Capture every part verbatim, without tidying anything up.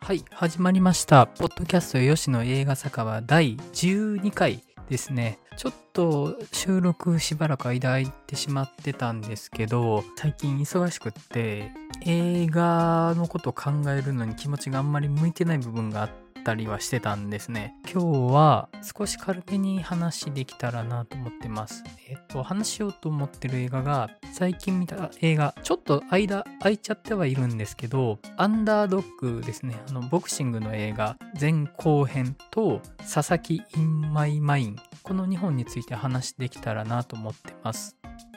はい、始まりました。ポッドキャスト吉野映画酒場だいじゅうにかいですね。ちょっと収録しばらく間空いてしまってたんですけど、最近忙しくって映画のことを考えるのに気持ちがあんまり向いてない部分があったりはしてたんですね。今日は少し軽めに話できたらなと思ってます。えっと、話しようと思ってる映画が、最近見た映画、ちょっと間空いちゃってはいるんですけど、アンダードッグですね。あの、ボクシングの映画、前後編と、佐々木 in my mind。このにほんについて話できたらなと思ってます。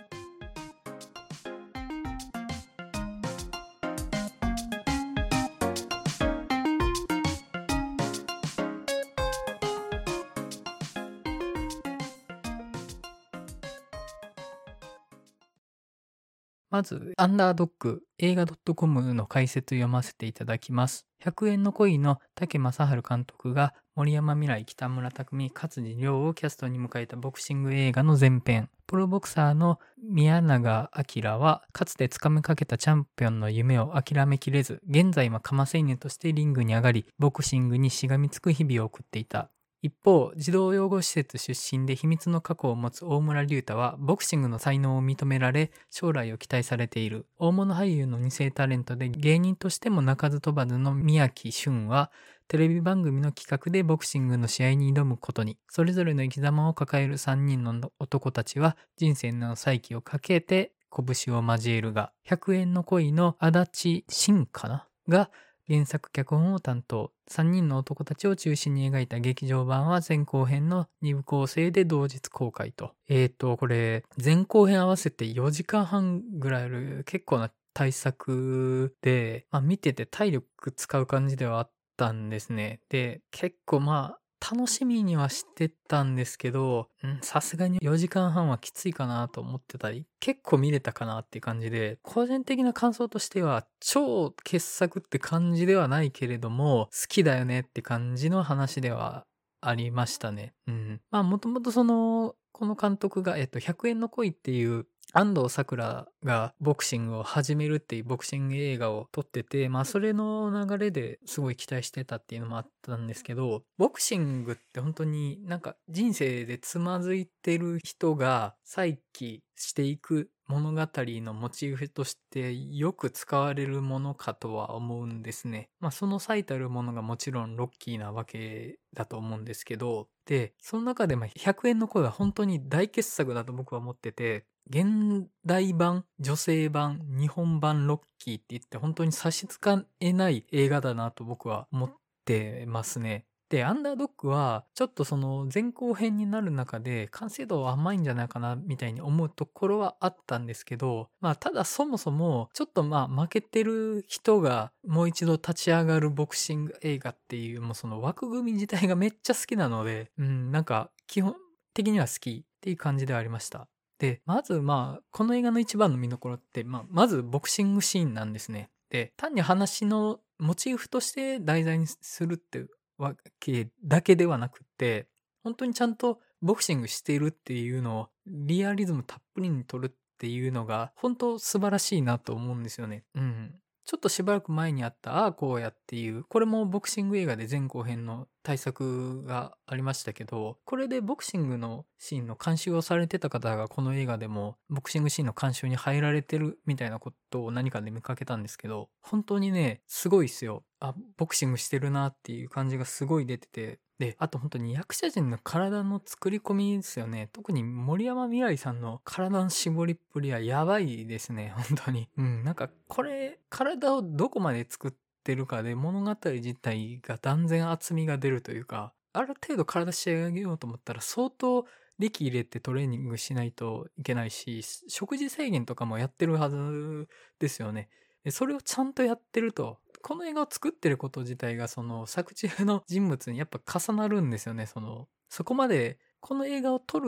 まず、アンダードッグ映画 .com の解説読ませていただきます。ひゃくえんの恋の武正治監督が森山未來、北村匠海、勝地涼をキャストに迎えたボクシング映画の前編。プロボクサーの宮永明は、かつて掴みかけたチャンピオンの夢を諦めきれず、現在はカマ青年としてリングに上がり、ボクシングにしがみつく日々を送っていた。一方、児童養護施設出身で秘密の過去を持つ大村隆太は、ボクシングの才能を認められ、将来を期待されている。大物俳優の二世タレントで芸人としても鳴かず飛ばずの宮城俊は、テレビ番組の企画でボクシングの試合に挑むことに。それぞれの生き様を抱えるさんにんの男たちは、人生の再起をかけて拳を交えるが、ひゃくえんの恋の足立真かなが、原作脚本を担当。さんにんの男たちを中心に描いた劇場版は前後編のにぶ構成で同日公開と。えーと、これ、前後編合わせてよじかんはんぐらいある結構な大作で、まあ、見てて体力使う感じではあったんですね。で、結構まあ、楽しみにはしてたんですけど、さすがによじかんはんはきついかなと思ってたり、結構見れたかなっていう感じで、個人的な感想としては、超傑作って感じではないけれども、好きだよねって感じの話ではありましたね。うん。まあ、もともとその、この監督が、えっと、ひゃくえんの恋っていう、安藤サクラがボクシングを始めるっていうボクシング映画を撮ってて、まあそれの流れですごい期待してたっていうのもあったんですけど、ボクシングって本当になんか人生でつまずいてる人が再起していく物語のモチーフとしてよく使われるものかとは思うんですね。まあその最たるものがもちろんロッキーなわけだと思うんですけど、で、その中でもひゃくえんの恋は本当に大傑作だと僕は思ってて、現代版、女性版、日本版ロッキーって言って本当に差し支えない映画だなと僕は思ってますね。で、アンダードッグはちょっとその前後編になる中で完成度は甘いんじゃないかなみたいに思うところはあったんですけど、まあただそもそもちょっとまあ負けてる人がもう一度立ち上がるボクシング映画っていうもうその枠組み自体がめっちゃ好きなので、うん、なんか基本的には好きっていう感じではありました。で、まずまあ、この映画の一番の見どころって、まあ、まずボクシングシーンなんですね。で、単に話のモチーフとして題材にするってわけだけではなくって、本当にちゃんとボクシングしているっていうのをリアリズムたっぷりに撮るっていうのが本当素晴らしいなと思うんですよね。うん。ちょっとしばらく前にあったああこうやっていう、これもボクシング映画で前後編の対策がありましたけど、これでボクシングのシーンの監修をされてた方がこの映画でもボクシングシーンの監修に入られてるみたいなことを何かで見かけたんですけど、本当にね、すごいっすよ。あ、ボクシングしてるなっていう感じがすごい出てて、で、あと本当に役者陣の体の作り込みですよね。特に森山未來さんの体の絞りっぷりはやばいですね、本当に。うん、なんかこれ、体をどこまで作ってるかで物語自体が断然厚みが出るというか、ある程度体仕上げようと思ったら相当力入れてトレーニングしないといけないし、食事制限とかもやってるはずですよね。でそれをちゃんとやってると、この映画を作ってること自体がその作中の人物にやっぱ重なるんですよね。そのそこまでこの映画を撮る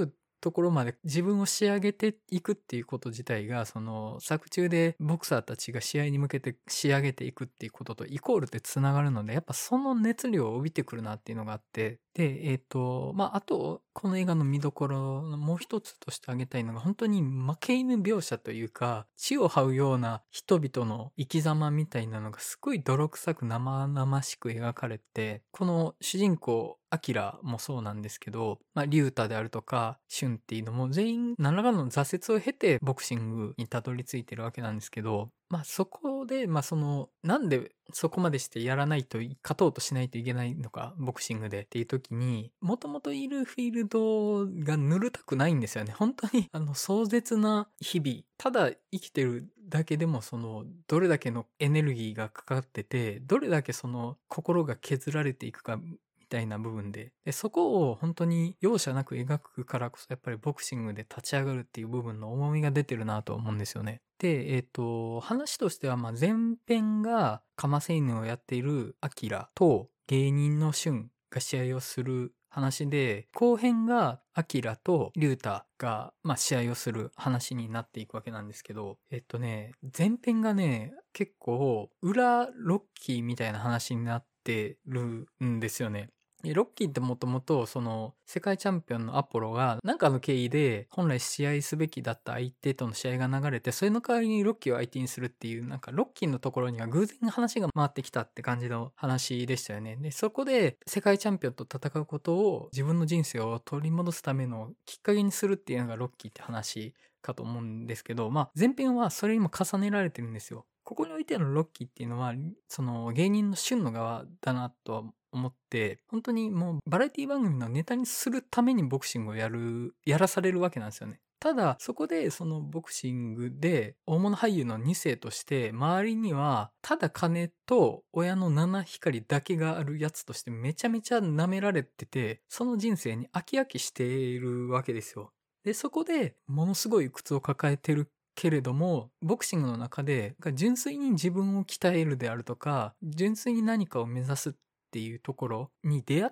ところまで自分を仕上げていくっていうこと自体が、その作中でボクサーたちが試合に向けて仕上げていくっていうこととイコールでつながるので、やっぱその熱量を帯びてくるなっていうのがあって、で、えっと、まあ、あと、この映画の見どころのもう一つとして挙げたいのが、本当に負け犬描写というか、血を這うような人々の生き様みたいなのがすごい泥臭く生々しく描かれて、この主人公、アキラもそうなんですけど、まあ、リュウタであるとか、シュンっていうのも全員何らかの挫折を経てボクシングにたどり着いてるわけなんですけど、まあそこで、まあその、なんでそこまでしてやらないと、勝とうとしないといけないのか、ボクシングでっていう時に、もともといるフィールドがぬるたくないんですよね。本当に、あの、壮絶な日々、ただ生きてるだけでも、その、どれだけのエネルギーがかかってて、どれだけその、心が削られていくか、みたいな部分でで、そこを本当に容赦なく描くからこそ、やっぱりボクシングで立ち上がるっていう部分の重みが出てるなと思うんですよね。で、えっと、話としては、まあ、前編がカマセイヌをやっているアキラと芸人のシュンが試合をする話で、後編がアキラとリュウタが、まあ、試合をする話になっていくわけなんですけど、えっとね、前編がね、結構裏ロッキーみたいな話になってるんですよね。ロッキーってもともとその世界チャンピオンのアポロが何かの経緯で本来試合すべきだった相手との試合が流れて、それの代わりにロッキーを相手にするっていう、なんかロッキーのところには偶然話が回ってきたって感じの話でしたよね。で、そこで世界チャンピオンと戦うことを自分の人生を取り戻すためのきっかけにするっていうのがロッキーって話かと思うんですけど、まあ前編はそれにも重ねられてるんですよ。ここにおいてのロッキーっていうのは、その芸人の旬の側だなとは思って、本当にもうバラエティ番組のネタにするためにボクシングをやる、やらされるわけなんですよね。ただ、そこでそのボクシングで大物俳優のに世として、周りにはただ金と親の七光だけがあるやつとしてめちゃめちゃ舐められてて、その人生に飽き飽きしているわけですよ。で、そこでものすごい苦痛を抱えてるけれども、ボクシングの中で純粋に自分を鍛えるであるとか、純粋に何かを目指すっていうところに出会って、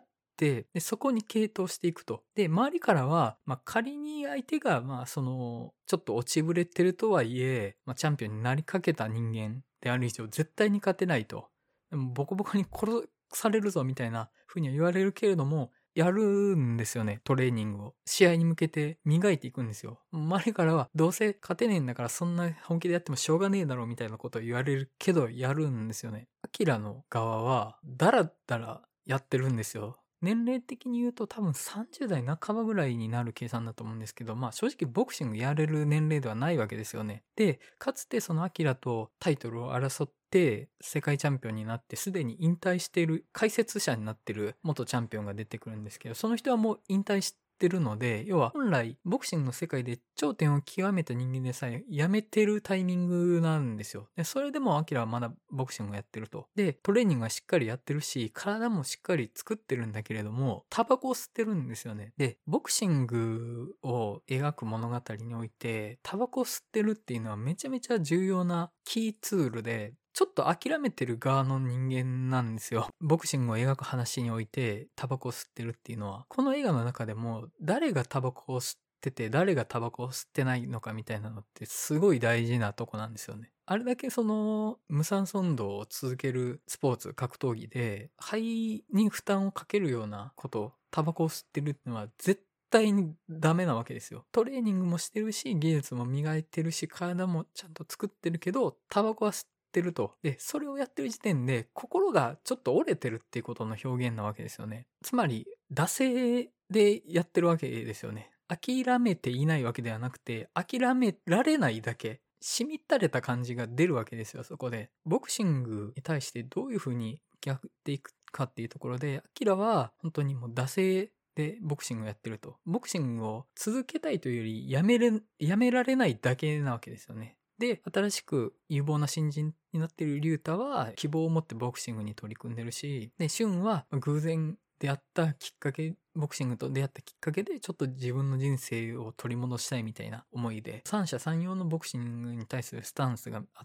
でそこに傾倒していくと。で、周りからは、まあ、仮に相手が、まあ、その、ちょっと落ちぶれてるとはいえ、まあ、チャンピオンになりかけた人間である以上、絶対に勝てないと。でもボコボコに殺されるぞみたいな風には言われるけれども、やるんですよね、トレーニングを。試合に向けて磨いていくんですよ。周りからは、どうせ勝てねえんだからそんな本気でやってもしょうがねえだろうみたいなことを言われるけど、やるんですよね。アキラの側は、だらだらやってるんですよ。年齢的に言うと多分さんじゅう代半ばぐらいになる計算だと思うんですけど、まあ正直ボクシングやれる年齢ではないわけですよね。で、かつてそのアキラとタイトルを争って世界チャンピオンになってすでに引退している解説者になってる元チャンピオンが出てくるんですけど、その人はもう引退しててるので、要は本来ボクシングの世界で頂点を極めた人間でさえやめてるタイミングなんですよ。で、それでもアキラはまだボクシングをやってると。で、トレーニングはしっかりやってるし、体もしっかり作ってるんだけれども、タバコを吸ってるんですよね。で、ボクシングを描く物語において、タバコを吸ってるっていうのはめちゃめちゃ重要なキーツールで、ちょっと諦めてる側の人間なんですよ。ボクシングを描く話においてタバコを吸ってるっていうのは、この映画の中でも誰がタバコを吸ってて誰がタバコを吸ってないのかみたいなのってすごい大事なとこなんですよね。あれだけその無酸素運動を続けるスポーツ、格闘技で肺に負担をかけるようなこと、タバコを吸ってるっていうのは絶対絶対にダメなわけですよ。トレーニングもしてるし、技術も磨いてるし、体もちゃんと作ってるけど、タバコは吸ってると。で、それをやってる時点で、心がちょっと折れてるっていうことの表現なわけですよね。つまり、惰性でやってるわけですよね。諦めていないわけではなくて、諦められないだけ。しみったれた感じが出るわけですよ、そこで。ボクシングに対してどういう風に向き合っていくかっていうところで、アキラは本当にもう惰性でボクシングをやってると。ボクシングを続けたいというよりやめれ、やめられないだけなわけですよね。で、新しく有望な新人になっているリュウタは希望を持ってボクシングに取り組んでるし、で、シュンは偶然出会ったきっかけ、ボクシングと出会ったきっかけでちょっと自分の人生を取り戻したいみたいな思いで、三者三様のボクシングに対するスタンスがあって、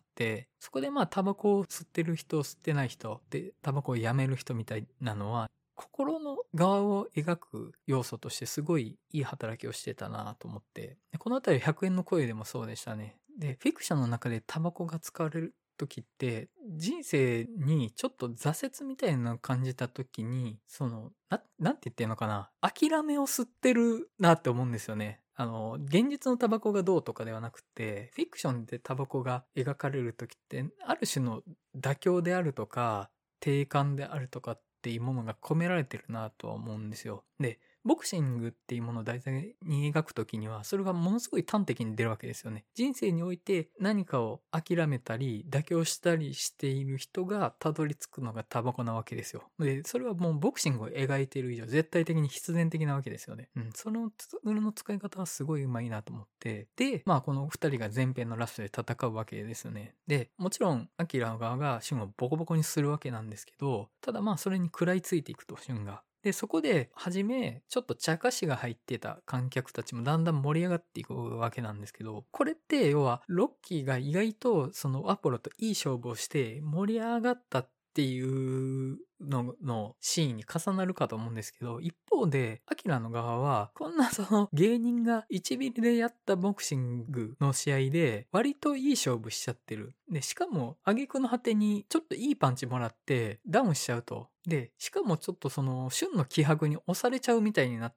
そこでまあタバコを吸ってる人、吸ってない人で、タバコをやめる人みたいなのは、 心の側を描く要素としてすごいいい働きをしてたなと思って、でこのあたりひゃくえんの声でもそうでしたね。で、フィクションの中でタバコが使われる時って、人生にちょっと挫折みたいなのを感じた時に、その、な、なんて言ってんのかな、諦めを吸ってるなって思うんですよね。あの、現実のタバコがどうとかではなくて、フィクションでタバコが描かれる時って、ある種の妥協であるとか、定感であるとかっていうものが込められてるなとは思うんですよ。で、ボクシングっていうものを題材に描くときには、それがものすごい端的に出るわけですよね。人生において何かを諦めたり、妥協したりしている人がたどり着くのがタバコなわけですよ。で、それはもうボクシングを描いている以上、絶対的に必然的なわけですよね。うん。そのツールの使い方はすごい上手いなと思って。で、まあこの二人が前編のラストで戦うわけですよね。で、もちろん、アキラ側がシュンをボコボコにするわけなんですけど、ただまあそれに食らいついていくと、シュンが。で、そこで、はじめ、ちょっと茶化しが入ってた観客たちもだんだん盛り上がっていくわけなんですけど、これって、要は、ロッキーが意外と、そのアポロといい勝負をして盛り上がったっていうののシーンに重なるかと思うんですけど、一方で、アキラの側は、こんなその芸人がいちビリでやったボクシングの試合で、割といい勝負しちゃってる。で、しかも、挙句の果てに、ちょっといいパンチもらって、ダウンしちゃうと。で、しかもちょっとその、旬の気迫に押されちゃうみたいになって、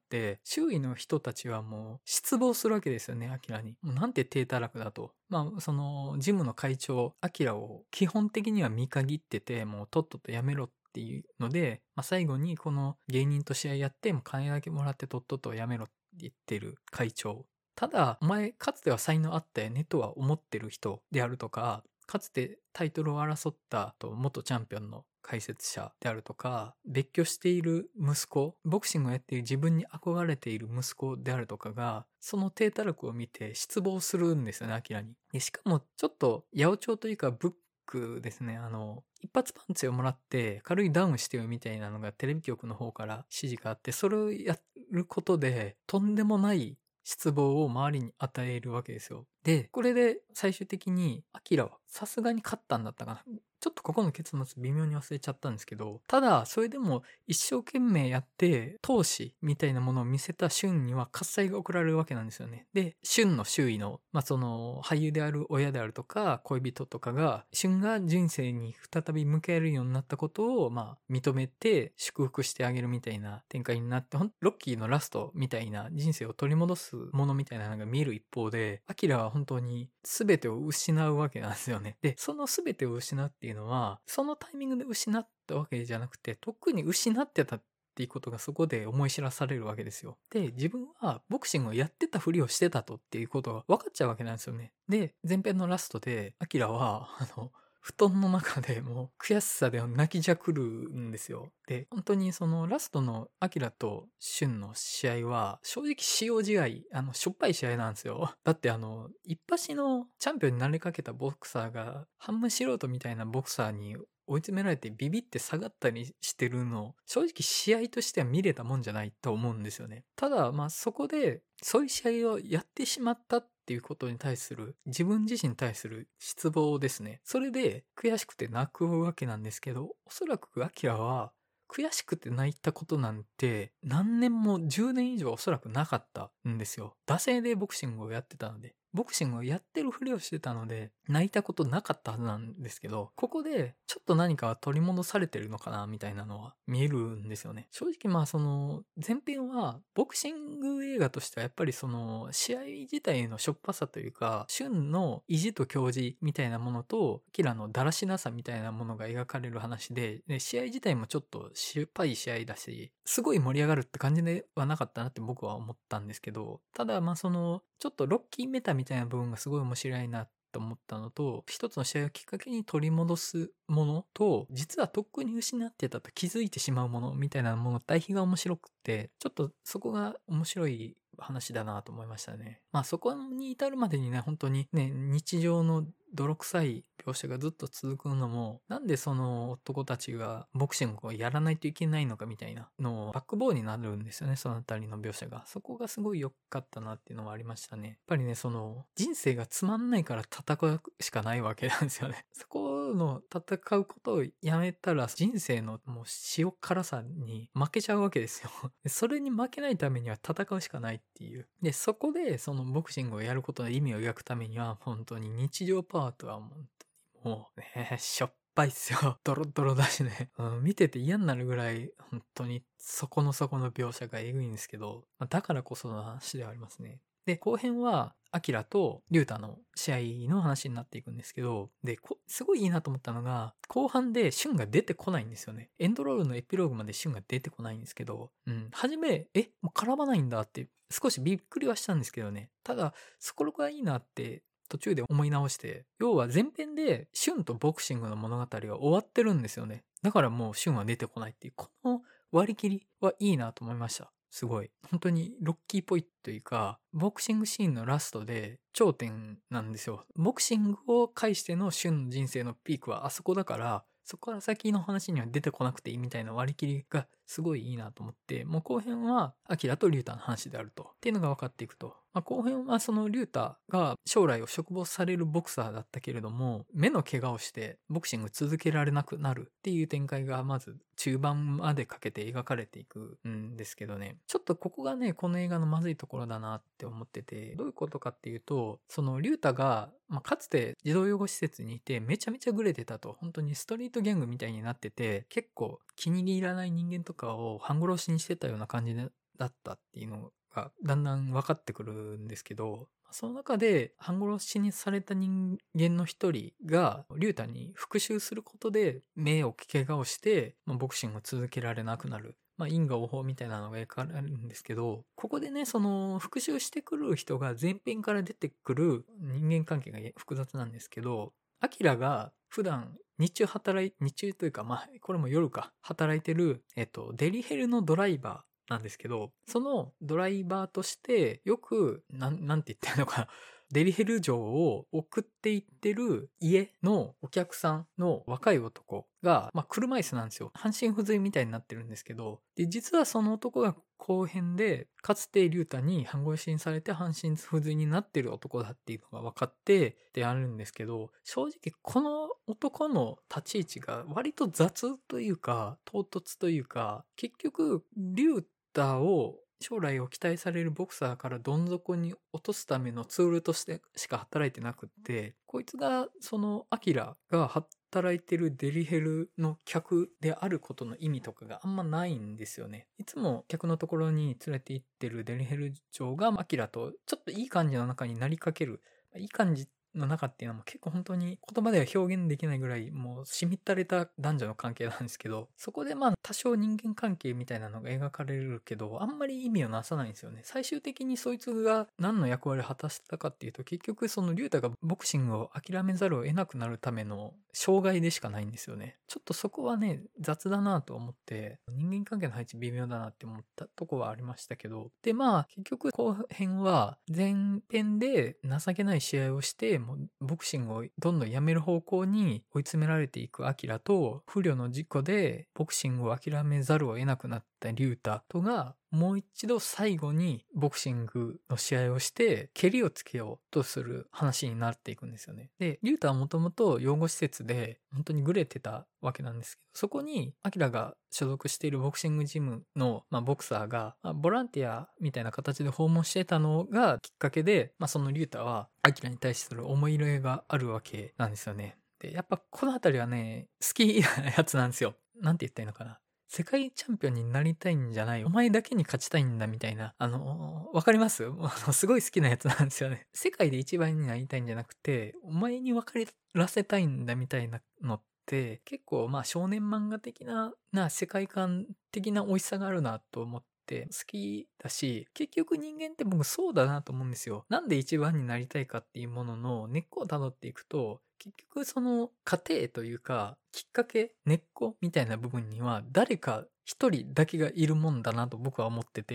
周囲の人たちはもう失望するわけですよね、アキラに。もうなんて低たらくだと。まあ、その、ジムの会長、アキラを基本的には見限ってて、もうとっととやめろっていうので、まあ、最後にこの芸人と試合やって、もう金だけもらってとっととやめろって言ってる会長。ただ、お前かつては才能あったよねとは思ってる人であるとか、かつてタイトルを争ったと元チャンピオンの解説者であるとか、別居している息子、ボクシングをやっている自分に憧れている息子であるとかが、その低たらくを見て失望するんですよね、アキラに。でしかも、ちょっと、八百長というか、ブックですね、あの、一発パンチをもらって軽いダウンしてよみたいなのがテレビ局の方から指示があって、それをやることで、とんでもない失望を周りに与えるわけですよ。で、これで最終的にアキラはさすがに勝ったんだったかな。ちょっとここの結末微妙に忘れちゃったんですけど、ただそれでも一生懸命やって闘志みたいなものを見せたシュンには喝采が送られるわけなんですよね。で、シュンの周囲の、まあ、その俳優である親であるとか恋人とかが、シュンが人生に再び向けるようになったことをまあ認めて祝福してあげるみたいな展開になって、ほんロッキーのラストみたいな人生を取り戻すものみたいなのが見える一方で、アキラは本当に全てを失うわけなんですよね。で、その全てを失うっていうのは、そのタイミングで失ったわけじゃなくて、特に失ってたっていうことがそこで思い知らされるわけですよ。で、自分はボクシングをやってたふりをしてたとっていうことが分かっちゃうわけなんですよね。で、前編のラストで、アキラは、あの、布団の中でもう悔しさで泣きじゃくるんですよ。で、本当にそのラストのアキラとシュンの試合は正直使用試合、あの、しょっぱい試合なんですよ。だってあの、一発のチャンピオンになりかけたボクサーが半分素人みたいなボクサーに追い詰められてビビって下がったりしてるの、正直試合としては見れたもんじゃないと思うんですよね。ただ、まあそこでそういう試合をやってしまったっていうことに対する、自分自身に対する失望ですね。それで悔しくて泣くわけなんですけど、おそらくアキラは悔しくて泣いたことなんて何年もじゅうねん以上おそらくなかったんですよ。惰性でボクシングをやってたので。ボクシングをやってるふりをしてたので、泣いたことなかったはずなんですけど、ここでちょっと何か取り戻されてるのかなみたいなのは見えるんですよね。正直まあその前編はボクシング映画としてはやっぱりその試合自体のしょっぱさというか、シュンの意地と強靭みたいなものと、キラのだらしなさみたいなものが描かれる話で、で試合自体もちょっとしょっぱい試合だし、すごい盛り上がるって感じではなかったなって僕は思ったんですけど、ただまあそのちょっとロッキーメタみたいな部分がすごい面白いなと思ったのと、一つの試合をきっかけに取り戻すものと、実はとっくに失ってたと気づいてしまうものみたいなもの対比が面白くて、ちょっとそこが面白い話だなと思いましたね。まあそこに至るまでにね、本当にね、日常の泥臭い描写がずっと続くのも、なんでその男たちがボクシングをやらないといけないのかみたいなのをバックボーンになるんですよね、そのあたりの描写が。そこがすごい良かったなっていうのはありましたね。やっぱりね、その人生がつまんないから戦うしかないわけなんですよね。そこの戦うことをやめたら人生のもう塩辛さに負けちゃうわけですよ。それに負けないためには戦うしかないっていう。で、そこでそのボクシングをやることの意味を描くためには本当に日常パートは本当にもうね、しょっぱいっすよ。ドロドロだしね。うん、見てて嫌になるぐらい本当に底の底の描写がえぐいんですけど、まあだからこその話ではありますね。で、後編は、アキラとリュウタの試合の話になっていくんですけど、で、すごいいいなと思ったのが、後半でシュンが出てこないんですよね。エンドロールのエピローグまでシュンが出てこないんですけど、うん。はじめ、え、もう絡まないんだって、少しびっくりはしたんですけどね。ただ、そこがいいなって、途中で思い直して、要は前編でシュンとボクシングの物語は終わってるんですよね。だからもうシュンは出てこないっていう、この割り切りはいいなと思いました。すごい。本当にロッキーっぽいというか、ボクシングシーンのラストで頂点なんですよ。ボクシングを介してのシュンの人生のピークはあそこだから、そこから先の話には出てこなくていいみたいな割り切りがすごいいいなと思って、もう後編はアキラとリュウタの話であると。っていうのが分かっていくと。まあ、後編はそのリュウタが将来を嘱望されるボクサーだったけれども、目の怪我をしてボクシング続けられなくなるっていう展開がまず中盤までかけて描かれていくんですけどね。ちょっとここがね、この映画のまずいところだなって思ってて、どういうことかっていうと、そのリュウタが、まあ、かつて児童養護施設にいてめちゃめちゃグレてたと。本当にストリートギャングみたいになってて、結構気に入らない人間とかを半殺しにしてたような感じだったっていうのがだんだん分かってくるんですけど、その中で半殺しにされた人間の一人がリュウタに復讐することで目を怪我をして、まあ、ボクシングを続けられなくなる。まあ、因果応報みたいなのが描かれるんですけど、ここでね、その復讐してくる人が前編から出てくる人間関係が複雑なんですけど、アキラが普段日中働い、日中というか、まあ、これも夜か、働いてる、えっと、デリヘルのドライバーなんですけど、そのドライバーとしてよく、なん、なんて言ってるのかな、デリヘル城を送っていってる家のお客さんの若い男が、まあ、車椅子なんですよ。半身不随みたいになってるんですけど、で、実はその男が後編で、かつてリュウタに半殺しにされて半身不随になってる男だっていうのが分かってであるんですけど、正直この男の立ち位置が割と雑というか、唐突というか、結局、リュウタを将来を期待されるボクサーからどん底に落とすためのツールとしてしか働いてなくって、こいつがそのアキラが働いてるデリヘルの客であることの意味とかがあんまないんですよね。いつも客のところに連れて行ってるデリヘル長がアキラとちょっといい感じの中になりかける。いい感じの中っていうのも結構本当に言葉では表現できないぐらいもうしみったれた男女の関係なんですけど、そこでまあ多少人間関係みたいなのが描かれるけど、あんまり意味をなさないんですよね。最終的にそいつが何の役割を果たしたかっていうと、結局そのリュウタがボクシングを諦めざるを得なくなるための障害でしかないんですよね。ちょっとそこはね、雑だなと思って、人間関係の配置微妙だなって思ったとこはありましたけど、でまあ結局後編は前編で情けない試合をしてもうボクシングをどんどんやめる方向に追い詰められていくアキラと、不慮の事故でボクシングを諦めざるを得なくなったリュウタとがもう一度最後にボクシングの試合をして蹴りをつけようとする話になっていくんですよね。で、リュウタはもともと養護施設で本当にグレてたわけなんですけど、そこにアキラが所属しているボクシングジムの、まあ、ボクサーが、まあ、ボランティアみたいな形で訪問してたのがきっかけで、まあ、そのリュウタはアキラに対する思い入れがあるわけなんですよね。で、やっぱこのあたりはね、好きなやつなんですよ。なんて言ったらいいのかな。世界チャンピオンになりたいんじゃない。お前だけに勝ちたいんだみたいな。あの、わかります？すごい好きなやつなんですよね。世界で一番になりたいんじゃなくて、お前に分からせたいんだみたいなのって、結構まあ少年漫画的な、な世界観的な美味しさがあるなと思って、好きだし、結局人間って僕そうだなと思うんですよ。なんで一番になりたいかっていうものの根っこをたどっていくと、結局その過程というかきっかけ、根っこみたいな部分には誰か一人だけがいるもんだなと僕は思ってて、やっ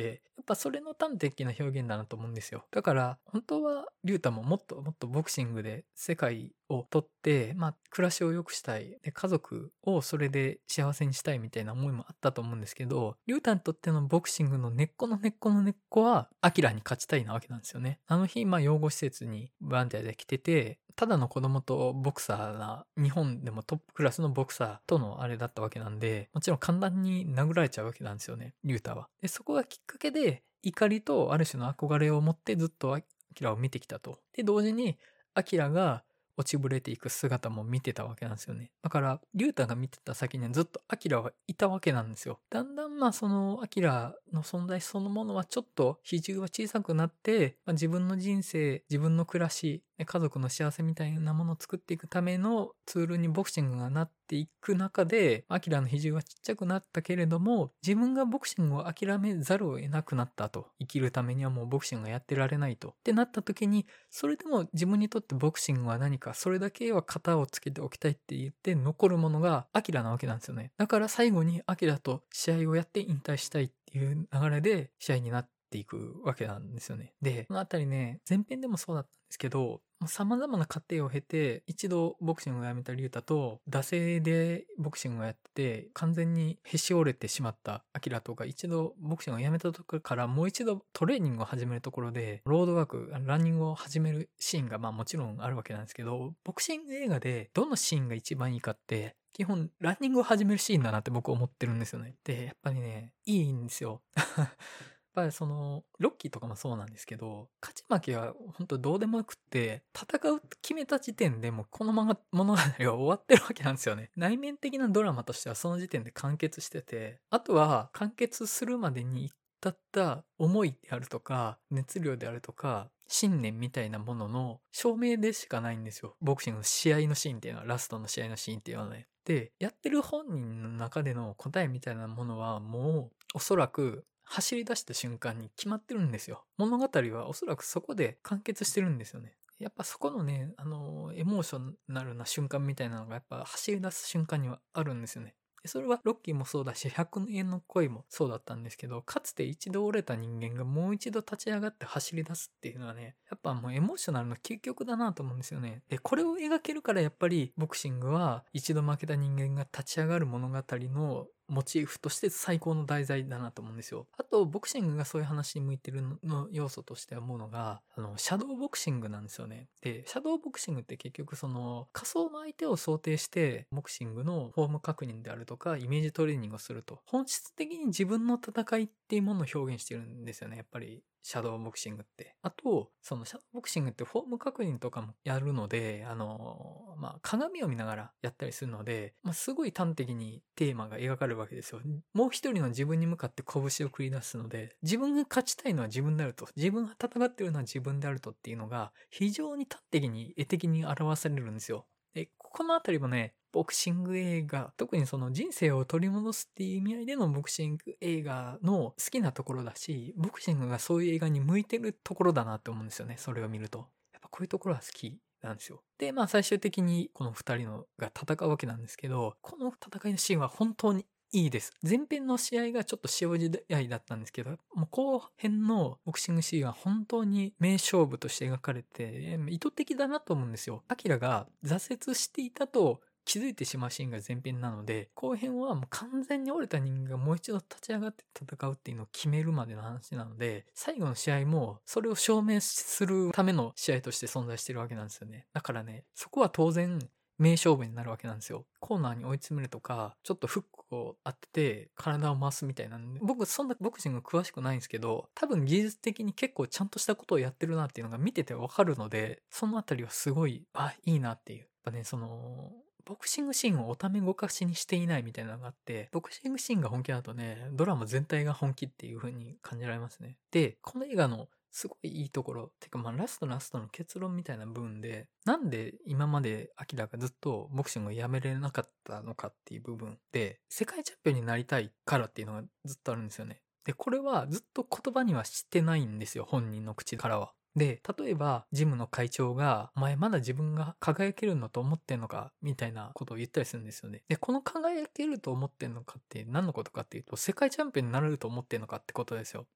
ぱそれの端的な表現だなと思うんですよ。だから本当は龍太ももっともっとボクシングで世界を取って、まあ暮らしを良くしたい。で、家族をそれで幸せにしたいみたいな思いもあったと思うんですけど、龍太にとってのボクシングの根っこの根っこの根っこは、アキラに勝ちたいなわけなんですよね。あの日、まあ養護施設にボランティアで来てて、ただの子供とボクサーな、日本でもトップクラスのボクサーとのあれだったわけなんで、もちろん簡単に殴られちゃうわけなんですよね、龍太は。で、そこがきっかけで、怒りとある種の憧れを持ってずっとアキラを見てきたと。で、同時に、アキラが落ちぶれていく姿も見てたわけなんですよね。だから、龍太が見てた先にはずっとアキラはいたわけなんですよ。だんだんまあそのアキラの存在そのものはちょっと比重は小さくなって、まあ、自分の人生、自分の暮らし、家族の幸せみたいなものを作っていくためのツールにボクシングがなっていく中で、アキラの比重はちっちゃくなったけれども、自分がボクシングを諦めざるを得なくなったと。生きるためにはもうボクシングがやってられないと。ってなった時に、それでも自分にとってボクシングは何か、それだけは型をつけておきたいって言って残るものがアキラなわけなんですよね。だから最後にアキラと試合をやって引退したいっていう流れで試合になっていくわけなんですよね。で、このあたりね、前編でもそうだったんですけど、様々な過程を経て、一度ボクシングをやめた龍太と、惰性でボクシングをやって、完全にへし折れてしまったアキラとが一度ボクシングをやめたところからもう一度トレーニングを始めるところで、ロードワーク、ランニングを始めるシーンがまあもちろんあるわけなんですけど、ボクシング映画でどのシーンが一番いいかって、基本ランニングを始めるシーンだなって僕思ってるんですよね。で、やっぱりね、いいんですよ。やっぱりその、ロッキーとかもそうなんですけど、勝ち負けは本当どうでもよくって、戦うって決めた時点でもうこのまま物語が終わってるわけなんですよね。内面的なドラマとしてはその時点で完結してて、あとは完結するまでに至った思いであるとか、熱量であるとか、信念みたいなものの証明でしかないんですよ。ボクシングの試合のシーンっていうのは、ラストの試合のシーンっていうのはね。で、やってる本人の中での答えみたいなものはもうおそらく走り出した瞬間に決まってるんですよ。物語はおそらくそこで完結してるんですよね。やっぱそこのね、あの、エモーショナルな瞬間みたいなのがやっぱ走り出す瞬間にはあるんですよね。それはロッキーもそうだし、ひゃくえんの恋もそうだったんですけど、かつて一度折れた人間がもう一度立ち上がって走り出すっていうのはね、やっぱもうエモーショナルの究極だなと思うんですよね。で、これを描けるからやっぱりボクシングは一度負けた人間が立ち上がる物語のモチーフとして最高の題材だなと思うんですよ。あと、ボクシングがそういう話に向いてるの要素として思うのが、あの、シャドーボクシングなんですよね。で、シャドーボクシングって結局その、仮想の相手を想定して、ボクシングのフォーム確認であるとか、イメージトレーニングをすると。本質的に自分の戦いっていうものを表現してるんですよね、やっぱり。シャドーボクシングって。あと、そのシャドーボクシングってフォーム確認とかもやるので、あの、まあ、鏡を見ながらやったりするので、まあ、すごい端的にテーマが描かれるわけですよ。もう一人の自分に向かって拳を繰り出すので、自分が勝ちたいのは自分であると、自分が戦っているのは自分であるとっていうのが、非常に端的に絵的に表されるんですよ。で、このあたりもね、ボクシング映画、特にその人生を取り戻すっていう意味合いでのボクシング映画の好きなところだし、ボクシングがそういう映画に向いてるところだなって思うんですよね、それを見ると。やっぱこういうところは好きなんですよ。で、まあ最終的にこの二人のが戦うわけなんですけど、この戦いのシーンは本当にいいです。前編の試合がちょっと塩時代だったんですけど、もう後編のボクシングシーンは本当に名勝負として描かれて、意図的だなと思うんですよ。アキラが挫折していたと気づいてしまうシーンが前編なので、後編はもう完全に折れた人間がもう一度立ち上がって戦うっていうのを決めるまでの話なので、最後の試合もそれを証明するための試合として存在してるわけなんですよね。だからね、そこは当然名勝負になるわけなんですよ。コーナーに追い詰めるとか、ちょっとフックを当てて体を回すみたいなんで、僕そんなボクシング詳しくないんですけど、多分技術的に結構ちゃんとしたことをやってるなっていうのが見ててわかるので、そのあたりはすごい、あ、いいなっていう。やっぱね、その、ボクシングシーンをおためごかしにしていないみたいなのがあって、ボクシングシーンが本気だとね、ドラマ全体が本気っていう風に感じられますね。で、この映画のすごいいいところ、てかまあラストラストの結論みたいな部分で、なんで今までアキラがずっとボクシングをやめれなかったのかっていう部分で、世界チャンピオンになりたいからっていうのがずっとあるんですよね。で、これはずっと言葉にはしてないんですよ、本人の口からは。で、例えば、ジムの会長が、お前まだ自分が輝けるのと思ってんのかみたいなことを言ったりするんですよね。で、この輝けると思ってんのかって何のことかっていうと、世界チャンピオンになれると思ってんのかってことですよ。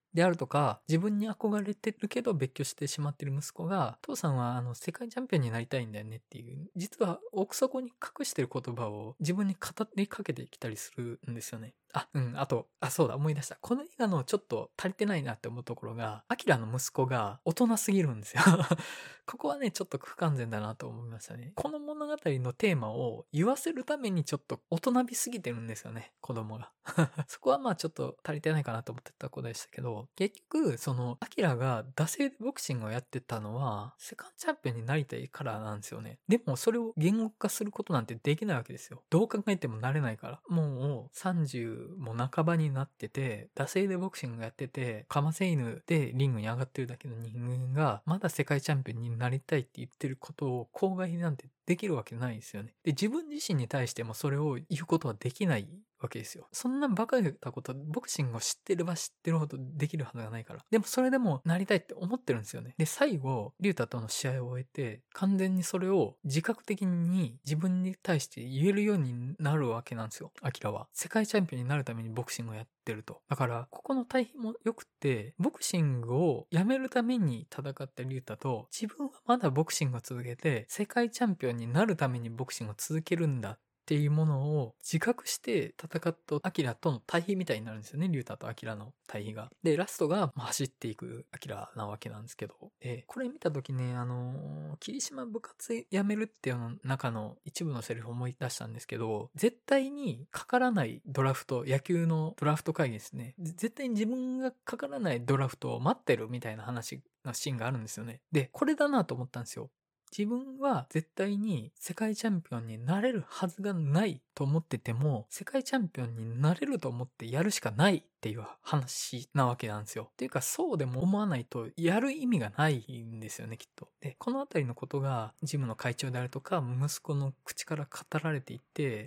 であるとか、自分に憧れてるけど別居してしまってる息子が、父さんはあの世界チャンピオンになりたいんだよねっていう、実は奥底に隠してる言葉を自分に語りかけてきたりするんですよね。あ、うん、あと、あ、そうだ、思い出した。この映画のちょっと足りてないなって思うところが、アキラの息子が大人すぎるんですよ。ここはね、ちょっと不完全だなと思いましたね。この物語のテーマを言わせるためにちょっと大人びすぎてるんですよね、子供が。そこはまあちょっと足りてないかなと思ってた子でしたけど、結局、その、アキラが惰性でボクシングをやってたのは、セカンドチャンピオンになりたいからなんですよね。でも、それを言語化することなんてできないわけですよ。どう考えてもなれないから。もう、さんじゅうも半ばになってて、惰性でボクシングやってて、カマセイヌでリングに上がってるだけの人間が、まだ世界チャンピオンになりたいって言ってることを口外なんてできるわけないですよね。で、自分自身に対してもそれを言うことはできないわけですよ。そんな馬鹿げたこと、ボクシングを知ってれば知ってるほどできるはずがないから。でもそれでもなりたいって思ってるんですよね。で、最後、リュウタとの試合を終えて、完全にそれを自覚的に自分に対して言えるようになるわけなんですよ。アキラは。世界チャンピオンになるためにボクシングをやってると。だから、ここの対比も良くて、ボクシングをやめるために戦ったリュウタと、自分はまだボクシングを続けて、世界チャンピオンになるためにボクシングを続けるんだっていうものを自覚して戦ったアキラとの対比みたいになるんですよね。リュウタとアキラの対比が。で、ラストが走っていくアキラなわけなんですけど、えこれ見たときね、あのー、霧島部活やめるっていうの中の一部のセリフを思い出したんですけど、絶対にかからないドラフト、野球のドラフト会議ですね。絶対に自分がかからないドラフトを待ってるみたいな話のシーンがあるんですよね。で、これだなと思ったんですよ。自分は絶対に世界チャンピオンになれるはずがないと思ってても、世界チャンピオンになれると思ってやるしかないっていう話なわけなんですよ。っていうか、そうでも思わないとやる意味がないんですよね、きっと。で、このあたりのことがジムの会長であるとか、息子の口から語られていって、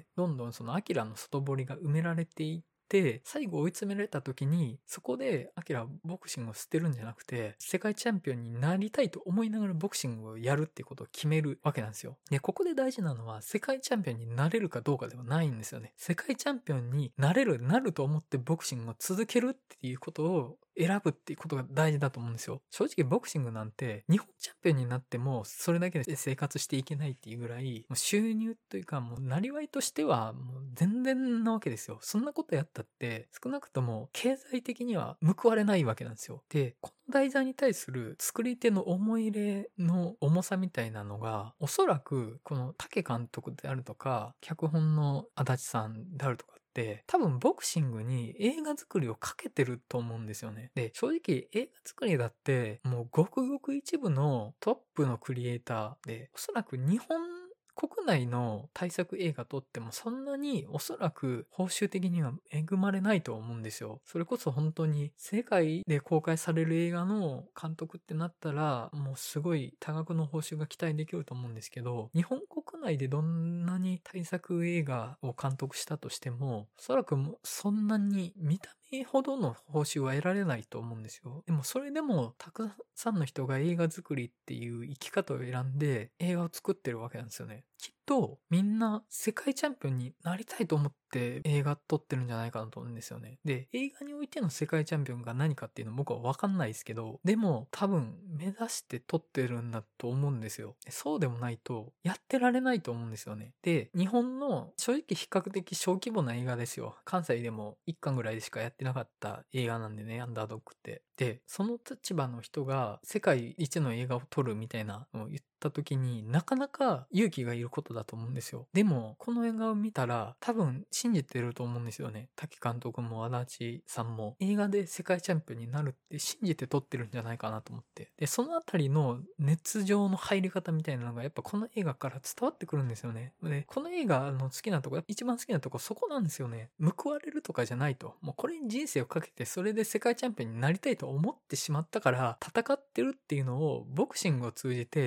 どんどんそのアキラの外堀が埋められていって、で、最後追い詰められた時に、そこで、アキラはボクシングを捨てるんじゃなくて、世界チャンピオンになりたいと思いながらボクシングをやるっていうことを決めるわけなんですよ。で、ここで大事なのは、世界チャンピオンになれるかどうかではないんですよね。世界チャンピオンになれる、なると思ってボクシングを続けるっていうことを選ぶっていうことが大事だと思うんですよ。正直ボクシングなんて日本チャンピオンになってもそれだけで生活していけないっていうぐらい、もう収入というかもうなりわいとしてはもう全然なわけですよ。そんなことやったって少なくとも経済的には報われないわけなんですよ。で、この題材に対する作り手の思い入れの重さみたいなのが、おそらくこの武監督であるとか、脚本の足立さんであるとか、で多分ボクシングに映画作りをかけてると思うんですよね。で、正直映画作りだってもうごくごく一部のトップのクリエイターで、おそらく日本国内の大作映画撮ってもそんなにおそらく報酬的には恵まれないと思うんですよ。それこそ本当に世界で公開される映画の監督ってなったらもうすごい多額の報酬が期待できると思うんですけど、日本国内でどんなに大作映画を監督したとしても、おそらくもうそんなに見た目ほどの報酬は得られないと思うんですよ。でもそれでもたくさんの人が映画作りっていう生き方を選んで映画を作ってるわけなんですよね。きっとみんな世界チャンピオンになりたいと思って映画撮ってるんじゃないかなと思うんですよね。で、映画においての世界チャンピオンが何かっていうの僕は分かんないですけど、でも多分目指して撮ってるんだと思うんですよ。そうでもないとやってられないと思うんですよね。で、日本の正直比較的小規模な映画ですよ。関西でもいっかんぐらいでしかやってなかった映画なんでね、アンダードッグって。で、その立場の人が世界一の映画を撮るみたいなのを言った時になかなか勇気がいることだと思うんですよ。でもこの映画を見たら多分信じてると思うんですよね。滝監督も足立さんも映画で世界チャンピオンになるって信じて撮ってるんじゃないかなと思って。で、そのあたりの熱情の入り方みたいなのがやっぱこの映画から伝わってくるんですよね。で、この映画の好きなとこ、一番好きなとこそこなんですよね。報われるとかじゃないと。もうこれに人生をかけてそれで世界チャンピオンになりたいと思ってしまったから戦ってるっていうのをボクシングを通じて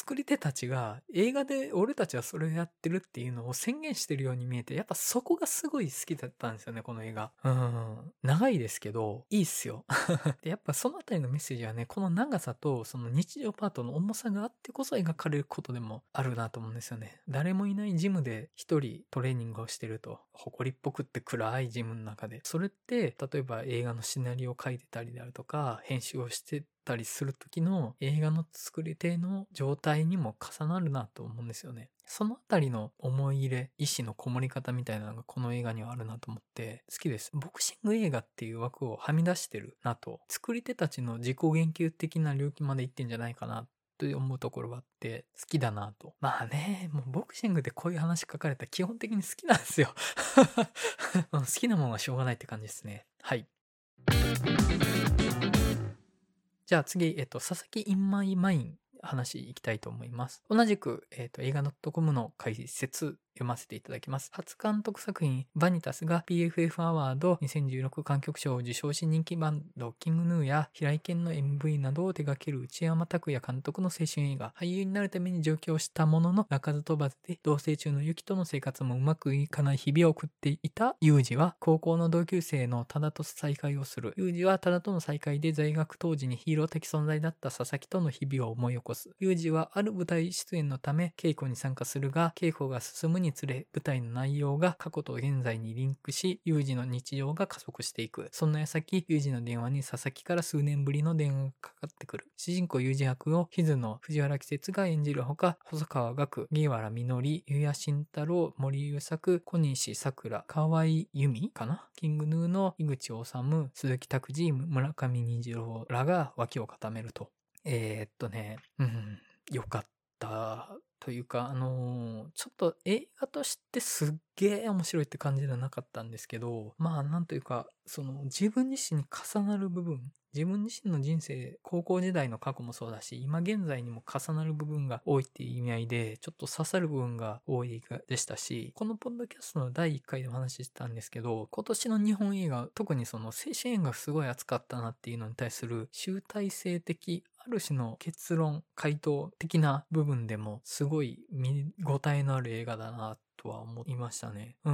作り手たちが映画で俺たちはそれをやってるっていうのを宣言してるように見えて、やっぱそこがすごい好きだったんですよね、この映画。うん。長いですけど、いいっすよ。で、やっぱそのあたりのメッセージはね、この長さとその日常パートの重さがあってこそ描かれることでもあるなと思うんですよね。誰もいないジムで一人トレーニングをしてると、埃っぽくって暗いジムの中で。それって、例えば映画のシナリオを書いてたりであるとか、編集をしてたりする時の映画の作り手の状態にも重なるなと思うんですよね。そのあたりの思い入れ、意志のこもり方みたいなのがこの映画にはあるなと思って好きです。ボクシング映画っていう枠をはみ出してるなと、作り手たちの自己言及的な領域まで行ってんじゃないかなと思うところがあって好きだなと。まあね、もうボクシングでこういう話書かれたら基本的に好きなんですよ。好きなもんはしょうがないって感じですね。はい。じゃあ次、えっと、佐々木インマイマイン話いきたいと思います。同じく、えっと、映画 .com の解説読ませていただきます。初監督作品、バニタスが ピーエフエフ アワードにせんじゅうろく観客賞を受賞し、人気バンド、キングヌーや平井堅の エムブイ などを手掛ける内山拓也監督の青春映画。俳優になるために上京したものの、鳴かず飛ばずで、同棲中のユキとの生活もうまくいかない日々を送っていたユージは、高校の同級生の多田と再会をする。ユージは多田との再会で在学当時にヒーロー的存在だった佐々木との日々を思い起こす。ユージはある舞台出演のため稽古に参加するが、稽古が進むにつれ、舞台の内容が過去と現在にリンクし、ユージの日常が加速していく。そんな矢先、ユージの電話に佐々木から数年ぶりの電話がかかってくる。主人公ユージ役をヒズの藤原季節が演じるほか、細川岳、荻原みのり、湯谷慎太郎、森優作、小西桜、河合由美かな、キングヌーの井口治、鈴木拓司、村上虹郎らが脇を固めると。えー、っとね、うん、よかったというか、あのー、ちょっと映画としてすっげえ面白いって感じではなかったんですけど、まあなんというか、その自分自身に重なる部分、自分自身の人生、高校時代の過去もそうだし、今現在にも重なる部分が多いっていう意味合いで、ちょっと刺さる部分が多いでしたし、このポッドキャストのだいいっかいでお話ししたんですけど、今年の日本映画、特にその青春映画すごい熱かったなっていうのに対する集大成的、ある種の結論、回答的な部分でもすごい見応えのある映画だなとは思いましたね。うん。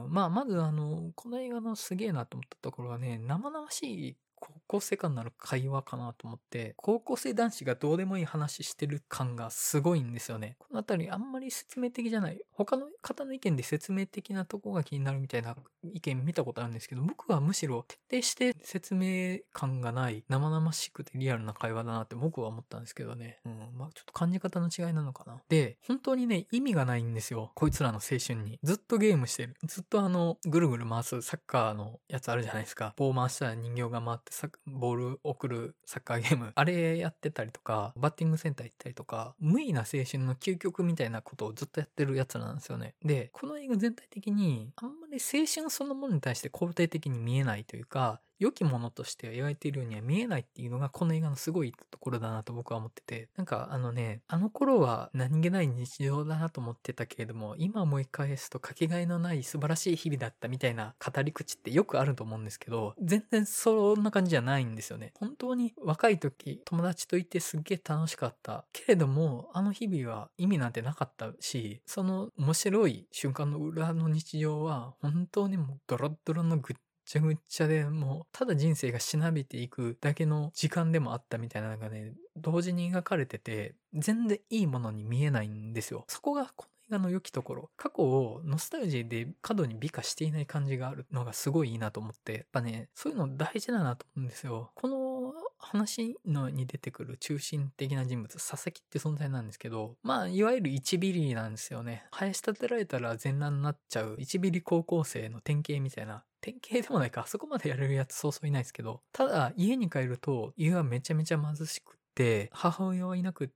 まあ、まずあの、この映画のすげえなと思ったところはね、生々しい高校生間なる会話かなと思って、高校生男子がどうでもいい話してる感がすごいんですよね。このあたりあんまり説明的じゃない。他の方の意見で説明的なとこが気になるみたいな意見見たことあるんですけど、僕はむしろ徹底して説明感がない生々しくてリアルな会話だなって僕は思ったんですけどね。うん。まあちょっと感じ方の違いなのかな。で、本当にね、意味がないんですよ。こいつらの青春に。ずっとゲームしてる。ずっとあの、ぐるぐる回すサッカーのやつあるじゃないですか。棒回したら人形が回ってサボール送るサッカーゲーム。あれやってたりとか、バッティングセンター行ったりとか、無意な青春の究極みたいなことをずっとやってるやつなんですよね。で、この映画全体的に、あんまり青春そのものに対して肯定的に見えないというか、良きものとして描いているようには見えないっていうのがこの映画のすごいところだなと僕は思ってて、なんかあのね、あの頃は何気ない日常だなと思ってたけれども、今思い返すとかけがえのない素晴らしい日々だったみたいな語り口ってよくあると思うんですけど、全然そんな感じじゃないんですよね。本当に若い時友達といてすっげえ楽しかったけれども、あの日々は意味なんてなかったし、その面白い瞬間の裏の日常は本当にもうドロッドロのぐっぐっちゃぐっちゃで、もうただ人生がしなびていくだけの時間でもあったみたいなのがね、同時に描かれてて、全然いいものに見えないんですよ。そこがこの映画の良きところ。過去をノスタルジーで過度に美化していない感じがあるのがすごいいいなと思って、やっぱね、そういうの大事だなと思うんですよ。この話のに出てくる中心的な人物、佐々木って存在なんですけど、まあ、いわゆる一ビリなんですよね。林立てられたら全裸になっちゃう一ビリ高校生の典型みたいな。典型でもないか、あそこまでやれるやつそうそういないですけど、ただ家に帰ると家はめちゃめちゃ貧しくって、母親はいなくって、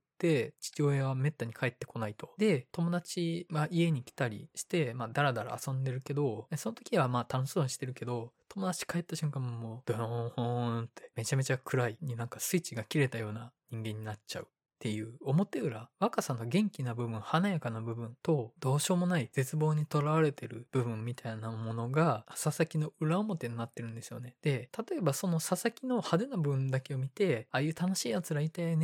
父親はめったに帰ってこないと。で、友達は家に来たりして、まあ、だらだら遊んでるけど、その時はまあ楽しそうにしてるけど、友達帰った瞬間もう、ドーンってめちゃめちゃ暗いになんかスイッチが切れたような人間になっちゃう。っていう表裏、若さの元気な部分、華やかな部分とどうしようもない絶望にとらわれてる部分みたいなものが佐々木の裏表になってるんですよね。で、例えばその佐々木の派手な部分だけを見て、ああいう楽しい奴らいたよねって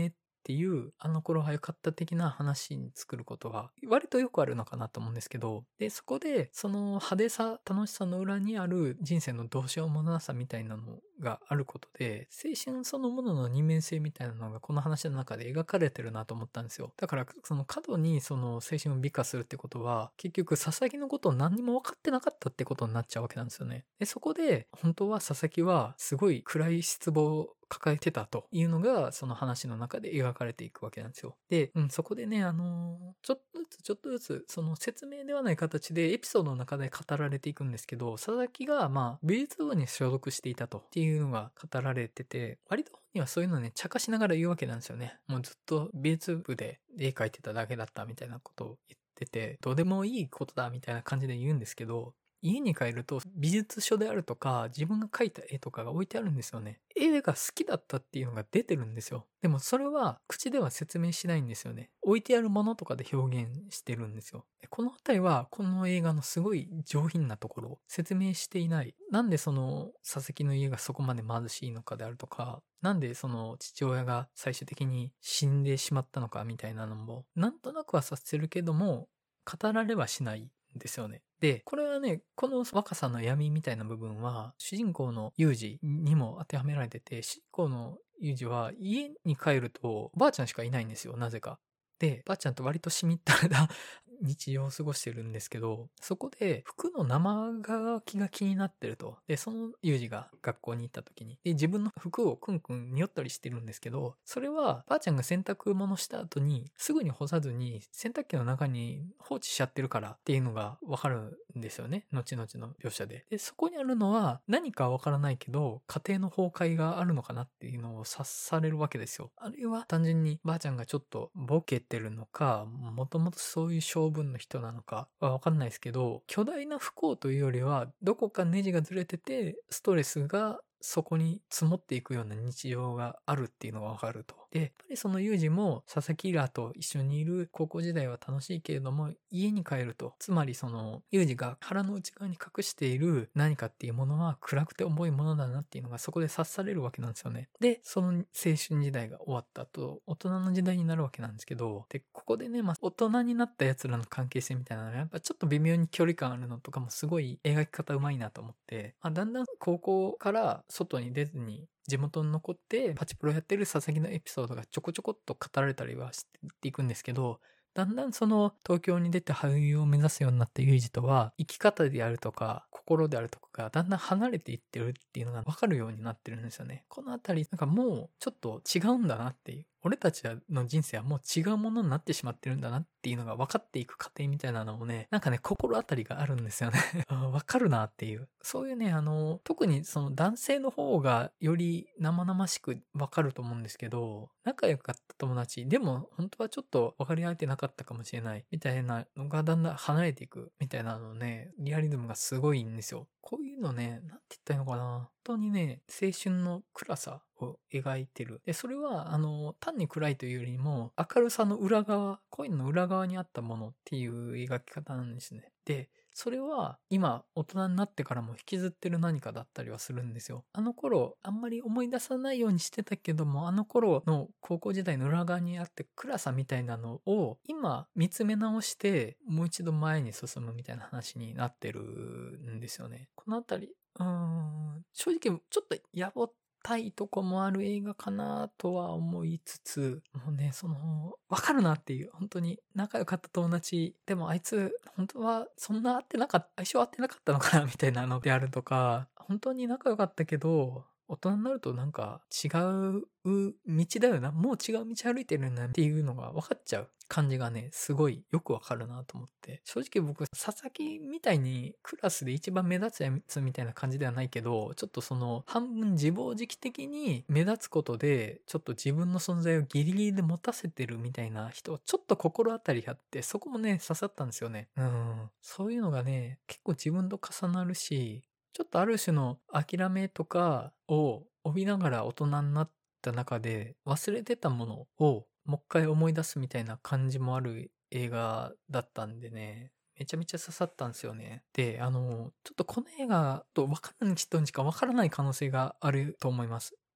っていう、あの頃は良かった的な話に作ることが割とよくあるのかなと思うんですけど、で、そこでその派手さ、楽しさの裏にある人生のどうしようもなさみたいなのがあることで、青春そのものの二面性みたいなのがこの話の中で描かれてるなと思ったんですよ。だからその過度にその青春を美化するってことは、結局佐々木のことを何にも分かってなかったってことになっちゃうわけなんですよね。で、そこで本当は佐々木はすごい暗い失望を抱えてたというのがその話の中で描かれていくわけなんですよ。で、うん、そこでね、あのーちょっとずつちょっとずつその説明ではない形でエピソードの中で語られていくんですけど、佐々木がまあ美術部に所属していたとっていうのが語られてて、割と本人はそういうのね、茶化しながら言うわけなんですよね。もうずっと美術部で絵描いてただけだったみたいなことを言ってて、どうでもいいことだみたいな感じで言うんですけど、家に帰ると美術書であるとか自分が描いた絵とかが置いてあるんですよね。絵が好きだったっていうのが出てるんですよ。でもそれは口では説明しないんですよね。置いてあるものとかで表現してるんですよ。このあたりはこの映画のすごい上品なところを説明していない。なんでその佐々木の家がそこまで貧しいのかであるとか、なんでその父親が最終的に死んでしまったのかみたいなのもなんとなくは察せるけども語られはしないですよね。で、これはね、この若さの闇みたいな部分は、主人公のユージにも当てはめられてて、主人公のユージは家に帰ると、おばあちゃんしかいないんですよ、なぜか。で、ばあちゃんと割としみったれた日常を過ごしてるんですけど、そこで服の生乾きが気になってると。で、そのユージが学校に行った時に、で、自分の服をクンクン匂ったりしてるんですけど、それはばあちゃんが洗濯物した後に、すぐに干さずに洗濯機の中に放置しちゃってるからっていうのがわかるんですよね。後々の描写で。で、そこにあるのは何かわからないけど、家庭の崩壊があるのかなっていうのを察されるわけですよ。あるいは単純にばあちゃんがちょっとボケてるのか、もともとそういう性分の人なのかはわかんないですけど、巨大な不幸というよりは、どこかネジがずれてて、ストレスがそこに積もっていくような日常があるっていうのがわかると。で、やっぱりそのユージも佐々木らと一緒にいる高校時代は楽しいけれども、家に帰ると、つまりそのユージが腹の内側に隠している何かっていうものは暗くて重いものだなっていうのがそこで察されるわけなんですよね。で、その青春時代が終わった後、大人の時代になるわけなんですけど、で、ここでね、まあ、大人になった奴らの関係性みたいなのがやっぱちょっと微妙に距離感あるのとかもすごい描き方うまいなと思って、まあ、だんだん高校から外に出ずに地元に残ってパチプロやってる佐々木のエピソードがちょこちょこっと語られたりはしていくんですけど、だんだんその東京に出て俳優を目指すようになったユージとは生き方であるとか心であるとかがだんだん離れていってるっていうのが分かるようになってるんですよね。このあたりなんかもうちょっと違うんだなっていう、俺たちの人生はもう違うものになってしまってるんだなっていうのが分かっていく過程みたいなのもね、なんかね心当たりがあるんですよね。分かるなっていう、そういうね、あの特にその男性の方がより生々しく分かると思うんですけど、仲良かった友達でも本当はちょっと分かり合えてなかったかもしれないみたいなのがだんだん離れていくみたいなのね、リアリズムがすごいんですよ。こういうのね、なんて言ったらいいのかな、本当にね、青春の暗さを描いてる。で、それは、あの、単に暗いというよりも、明るさの裏側、恋の裏側にあったものっていう描き方なんですね。で、それは今大人になってからも引きずってる何かだったりはするんですよ。あの頃あんまり思い出さないようにしてたけども、あの頃の高校時代の裏側にあって暗さみたいなのを今見つめ直してもう一度前に進むみたいな話になってるんですよね。このあたり、うーん、正直ちょっとやぼたいとこもある映画かなとは思いつつ、もうね、その、わかるなっていう、本当に仲良かった友達、でもあいつ、本当はそんな合ってなかった、相性合ってなかったのかなみたいなのであるとか、本当に仲良かったけど、大人になるとなんか違う道だよな、もう違う道歩いてるんだっていうのが分かっちゃう感じがね、すごいよくわかるなと思って。正直僕、佐々木みたいにクラスで一番目立つやつみたいな感じではないけど、ちょっとその半分自暴自棄的に目立つことで、ちょっと自分の存在をギリギリで持たせてるみたいな人、ちょっと心当たりあって、そこもね、刺さったんですよね。うん。そういうのがね、結構自分と重なるし、ちょっとある種の諦めとかを帯びながら大人になった中で忘れてたものをもう一回思い出すみたいな感じもある映画だったんでね、めちゃめちゃ刺さったんですよね。で、あの、ちょっとこの映画と分からない人にしか分からない可能性があると思います。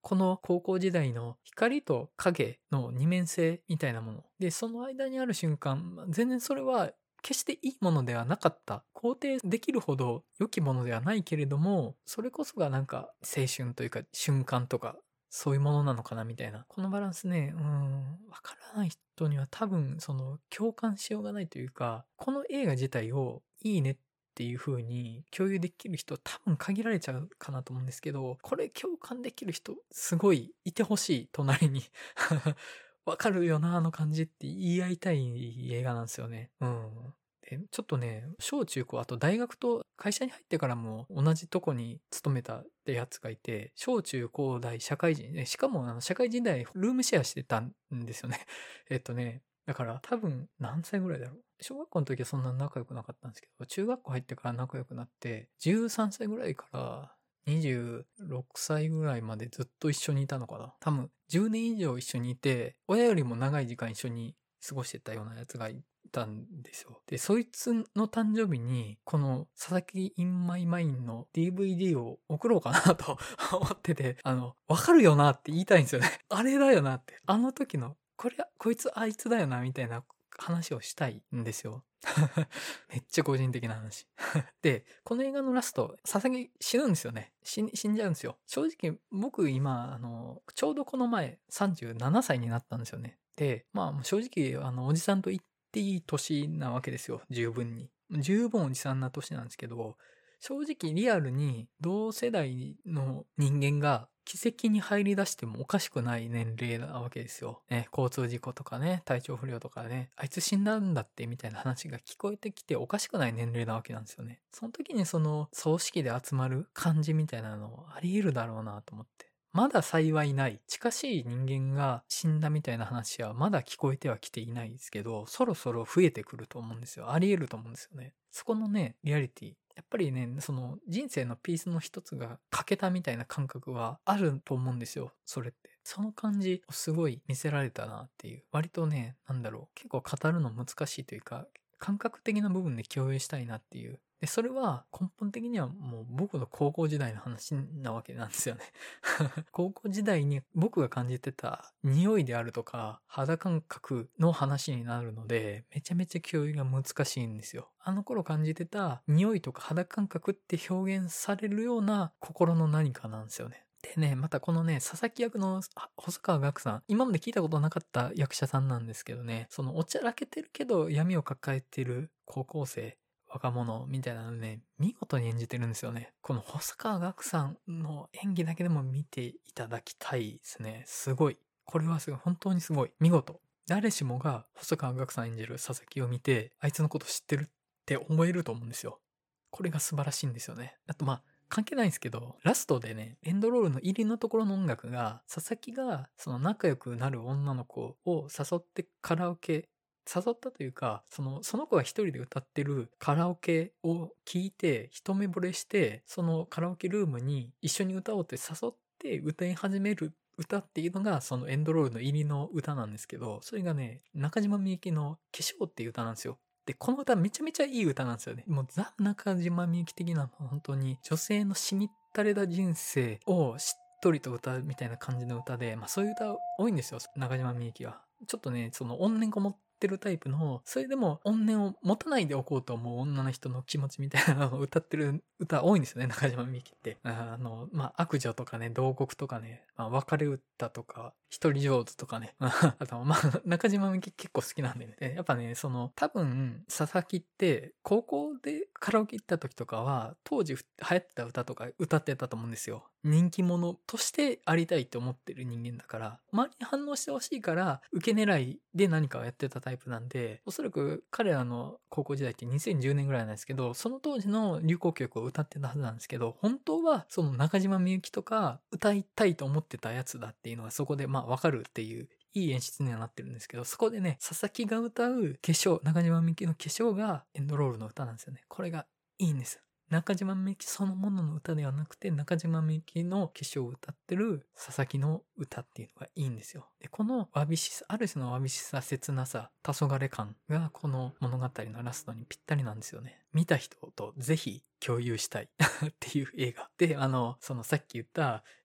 この高校時代の光と影の二面性みたいなもの。で、その間にある瞬間、全然それは決していいものではなかった。肯定できるほど良きものではないけれども、それこそがなんか青春というか瞬間とか、そういうものなのかなみたいな。このバランスね、うーん、わからない人には多分その共感しようがないというか、この映画自体をいいねっていう風に共有できる人多分限られちゃうかなと思うんですけど、これ共感できる人すごいいてほしい、隣に。わかるよな、あの感じって言い合いたい映画なんですよね。うん。で、ちょっとね、小中高、あと大学と会社に入ってからも同じとこに勤めたってやつがいて、小中高大社会人、ね、しかもあの社会人代ルームシェアしてたんですよね。えっとね、だから多分何歳ぐらいだろう。小学校の時はそんな仲良くなかったんですけど、中学校入ってから仲良くなって、じゅうさんさいぐらいからにじゅうろくさいぐらいまでずっと一緒にいたのかな。多分じゅうねん以上一緒にいて、親よりも長い時間一緒に過ごしてたようなやつがいたんですよ。で、そいつの誕生日に、この佐々木 in my mind の ディーブイディー を送ろうかなと思ってて、あの、わかるよなって言いたいんですよね。あれだよなって。あの時の、これ、こいつあいつだよなみたいな話をしたいんですよ。めっちゃ個人的な話。で、この映画のラスト、佐々木死ぬんですよね。死死んじゃうんですよ。正直、僕今、あの、ちょうどこの前、さんじゅうななさいになったんですよね。で、まあ、正直、あの、おじさんと言っていい年なわけですよ。十分に。十分おじさんな年なんですけど、正直リアルに同世代の人間が奇跡に入り出してもおかしくない年齢なわけですよ。ね、交通事故とかね、体調不良とかね、あいつ死んだんだってみたいな話が聞こえてきておかしくない年齢なわけなんですよね。その時にその葬式で集まる感じみたいなのあり得るだろうなと思って。まだ幸いない。近しい人間が死んだみたいな話はまだ聞こえてはきていないですけど、そろそろ増えてくると思うんですよ。あり得ると思うんですよね。そこのね、リアリティ。やっぱりね、その人生のピースの一つが欠けたみたいな感覚はあると思うんですよ。それって。その感じをすごい見せられたなっていう。割とね、なんだろう。結構語るの難しいというか、感覚的な部分で共有したいなっていう。で、それは根本的にはもう僕の高校時代の話なわけなんですよね。高校時代に僕が感じてた匂いであるとか肌感覚の話になるので、めちゃめちゃ共有が難しいんですよ。あの頃感じてた匂いとか肌感覚って表現されるような心の何かなんですよね。でね、またこのね、佐々木役の細川岳さん、今まで聞いたことなかった役者さんなんですけどね、そのおちゃらけてるけど闇を抱えてる高校生、若者みたいなのね、見事に演じてるんですよね。この細川岳さんの演技だけでも見ていただきたいですね。すごい。これはすごい。本当にすごい。見事。誰しもが細川岳さん演じる佐々木を見て、あいつのこと知ってるって思えると思うんですよ。これが素晴らしいんですよね。あとまあ、関係ないんですけど、ラストでね、エンドロールの入りのところの音楽が、佐々木がその仲良くなる女の子を誘ってカラオケ、誘ったというか、その、その子が一人で歌ってるカラオケを聞いて、一目惚れして、そのカラオケルームに一緒に歌おうって誘って歌い始める歌っていうのが、そのエンドロールの入りの歌なんですけど、それがね、中島みゆきの化粧っていう歌なんですよ。で、この歌めちゃめちゃいい歌なんですよね。もうザ・中島みゆき的な、本当に女性のしみったれた人生をしっとりと歌うみたいな感じの歌で、まあそういう歌多いんですよ、中島みゆきは。ちょっとね、その怨念こもってるタイプの、それでも怨念を持たないでおこうと思う女の人の気持ちみたいなのを歌ってる歌多いんですよね、中島みゆきって。あの、まあ悪女とかね、慟哭とかね、まあ別れ歌とか、一人上手とかね。あと、まあ、中島みゆき結構好きなんでね。でやっぱね、その、多分、佐々木って、高校でカラオケ行った時とかは、当時流行ってた歌とか歌ってたと思うんですよ。人気者としてありたいって思ってる人間だから、周りに反応してほしいから、受け狙いで何かをやってたタイプなんで、おそらく彼らの高校時代ってにせんじゅうねんぐらいなんですけど、その当時の流行曲を歌ってたはずなんですけど、本当はその中島みゆきとか歌いたいと思ってたやつだっていうのがそこでまあわかるっていういい演出にはなってるんですけど、そこでね、佐々木が歌う化粧、中島みゆきの化粧がエンドロールの歌なんですよね。これがいいんです。中島みゆきそのものの歌ではなくて、中島みゆきの化粧を歌ってる佐々木の歌っていうのがいいんですよ。で、このわびしさ、ある種のわびしさ、切なさ、黄昏感がこの物語のラストにぴったりなんですよね。見た人とぜひ共有したいっていう映画。で、あの、そのさっき言った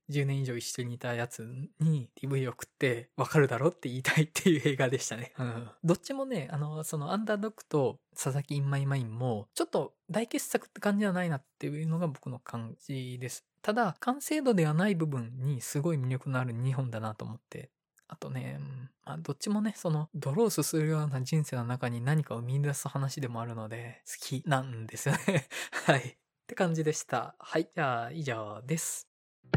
じゅうねん以上一緒にいたやつに ディーブイ 送ってわかるだろって言いたいっていう映画でしたね。うん。どっちもね、あの、そのアンダードッグと佐々木インマイマインもちょっと大傑作って感じじゃないなっていうのが僕の感じです。ただ、完成度ではない部分にすごい魅力のあるにほんだなと思って。あとね、まあ、どっちもね、その、泥をすするような人生の中に何かを見出す話でもあるので、好きなんですよね。はい。って感じでした。はい。じゃあ、以上です。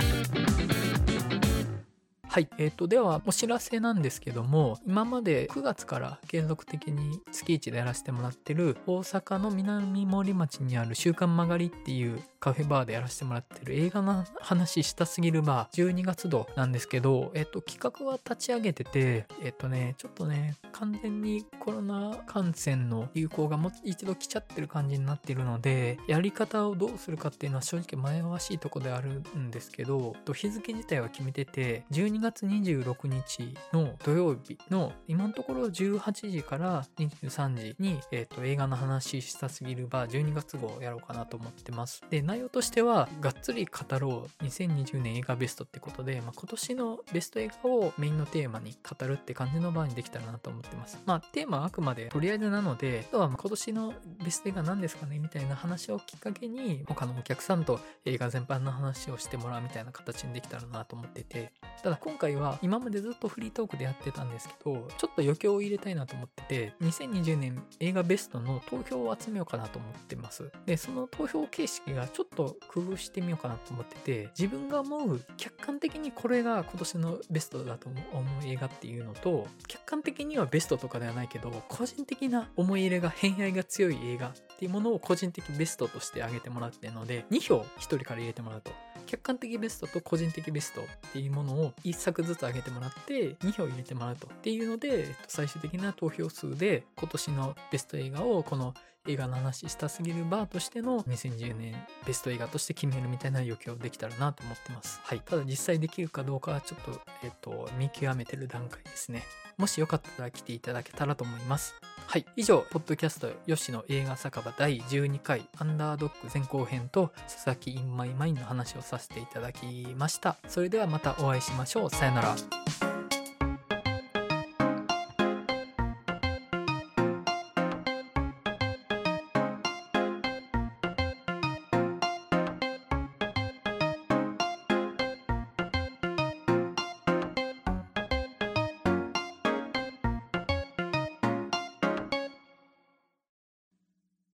はい。えっと、では、お知らせなんですけども、今までくがつから継続的に月いちでやらせてもらってる、大阪の南森町にある週刊曲がりっていうカフェバーでやらせてもらってる映画の話したすぎるバー、じゅうにがつ度なんですけど、えっと、企画は立ち上げてて、えっとね、ちょっとね、完全にコロナ感染の流行がもう一度来ちゃってる感じになっているので、やり方をどうするかっていうのは正直迷わしいとこであるんですけど、日付自体は決めてて、じゅうにがつにじゅうろくにちの土曜日の今のところじゅうはちじからにじゅうさんじに、えーと、映画の話したすぎるバーじゅうにがつ号をやろうかなと思ってます。で、内容としては、がっつり語ろうにせんにじゅうねん映画ベストってことで、まあ、今年のベスト映画をメインのテーマに語るって感じのバーにできたらなと思ってます。まあ、テーマはあくまでとりあえずなので、あとはまあ今年のベスト映画何ですかねみたいな話をきっかけに、他のお客さんと映画全般の話をしてもらうみたいな形にできたらなと思ってて、ただ今回は今までずっとフリートークでやってたんですけど、ちょっと余興を入れたいなと思ってて、にせんにじゅうねん映画ベストの投票を集めようかなと思ってます。で、その投票形式がちょっと工夫してみようかなと思ってて、自分が思う客観的にこれが今年のベストだと思う映画っていうのと、客観的にはベストとかではないけど、個人的な思い入れが偏愛が強い映画っていうものを個人的ベストとして挙げてもらってるので、にひょうひとりから入れてもらうと、客観的ベストと個人的ベストっていうものをいっさくずつ挙げてもらってにひょう入れてもらうとっていうので、最終的な投票数で今年のベスト映画をこの映画の話したすぎるバーとしてのにせんじゅうねんベスト映画として決めるみたいな余興できたらなと思ってます。はい。ただ実際できるかどうかはちょっと、えっと、見極めてる段階ですね。もしよかったら来ていただけたらと思います。はい。以上、ポッドキャストよしの映画酒場だいじゅうにかいアンダードッグ前後編と佐々木インマイマインの話をさせていただきました。それではまたお会いしましょう。さよなら。